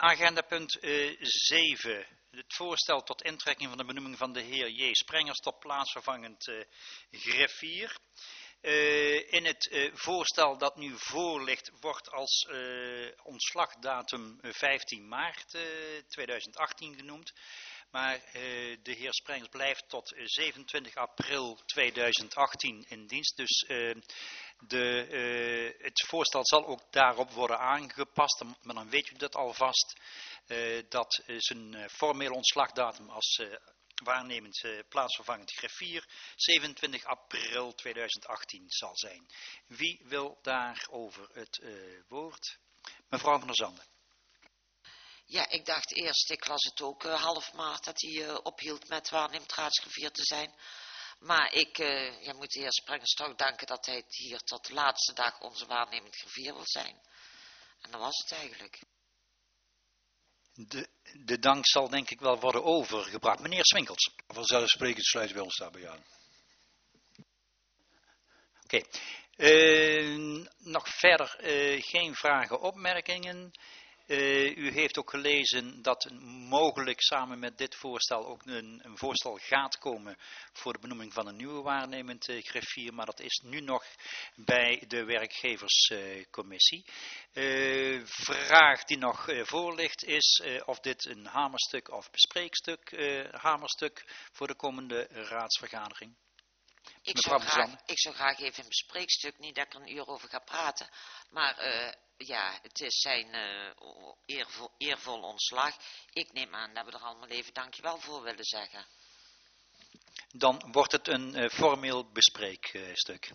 Agenda punt 7. Het voorstel tot intrekking van de benoeming van de heer J. Sprengers tot plaatsvervangend griffier. In het voorstel dat nu voor ligt wordt als ontslagdatum 15 maart 2018 genoemd. Maar de heer Sprengers blijft tot 27 april 2018 in dienst. Dus het voorstel zal ook daarop worden aangepast. Maar dan weet u dat alvast. Dat zijn formele ontslagdatum als waarnemend plaatsvervangend griffier 27 april 2018 zal zijn. Wie wil daarover het woord? Mevrouw van der Zanden. Ja, ik dacht eerst, ik las het ook half maart dat hij ophield met waarnemend raadsgriffier te zijn. Maar ik moet de heer Sprengers toch danken dat hij hier tot de laatste dag onze waarnemend griffier wil zijn. En dat was het eigenlijk. De dank zal denk ik wel worden overgebracht. Meneer Swinkels. Vanzelfsprekend sluiten wij ons daarbij aan. Oké. Nog verder geen vragen, opmerkingen. U heeft ook gelezen dat mogelijk samen met dit voorstel ook een voorstel gaat komen voor de benoeming van een nieuwe waarnemend griffier, maar dat is nu nog bij de werkgeverscommissie. Vraag die nog voor ligt is of dit een hamerstuk of bespreekstuk voor de komende raadsvergadering. Ik zou graag even een bespreekstuk, niet dat ik er een uur over ga praten, maar het is zijn eervol ontslag. Ik neem aan dat we er allemaal even dankjewel voor willen zeggen. Dan wordt het een formeel bespreekstuk.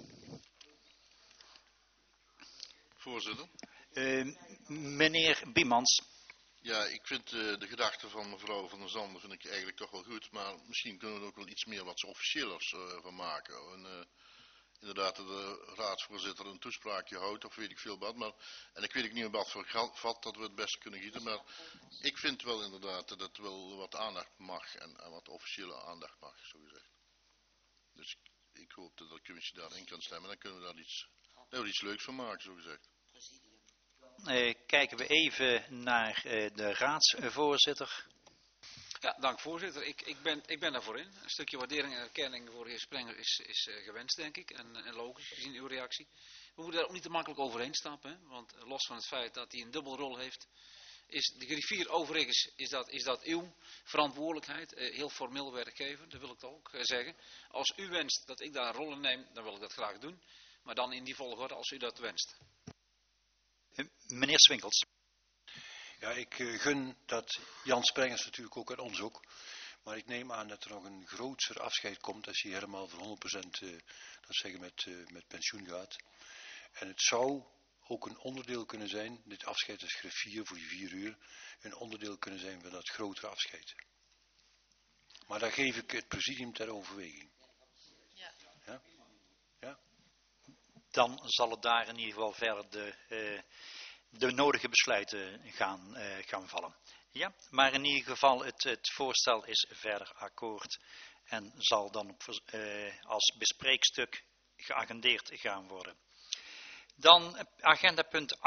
Voorzitter. Meneer Biemans. Ja, ik vind de gedachte van mevrouw van der Zanden vind ik eigenlijk toch wel goed, maar misschien kunnen we er ook wel iets meer wat officiëlers van maken. En, inderdaad, de raadsvoorzitter een toespraakje houdt of weet ik veel wat. En ik weet ook niet op wat voor vat dat we het beste kunnen gieten, maar ik vind wel inderdaad dat het wel wat aandacht mag en wat officiële aandacht mag, zo gezegd. Dus ik hoop dat de commissie daarin kan stemmen, dan kunnen we daar iets leuks van maken, zo gezegd. Kijken we even naar de raadsvoorzitter. Ja, dank voorzitter. Ik ben daarvoor in. Een stukje waardering en erkenning voor de heer Sprenger is gewenst, denk ik. En logisch, gezien uw reactie. We moeten daar ook niet te makkelijk overheen stappen. Hè? Want los van het feit dat hij een dubbelrol heeft, is de griffier overigens, is dat uw verantwoordelijkheid. Heel formeel werkgever, dat wil ik toch ook zeggen. Als u wenst dat ik daar een rol in neem, dan wil ik dat graag doen. Maar dan in die volgorde als u dat wenst. Meneer Swinkels. Ja, ik gun dat Jan Sprengers natuurlijk ook en ons ook. Maar ik neem aan dat er nog een grootser afscheid komt als hij helemaal voor 100% met pensioen gaat. En het zou ook een onderdeel kunnen zijn, dit afscheid als griffier voor die 4 uur, een onderdeel kunnen zijn van dat grotere afscheid. Maar daar geef ik het presidium ter overweging. Ja. Ja? Ja? Dan zal het daar in ieder geval verder de nodige besluiten gaan vallen. Ja, maar in ieder geval het voorstel is verder akkoord en zal dan als bespreekstuk geagendeerd gaan worden. Dan agenda punt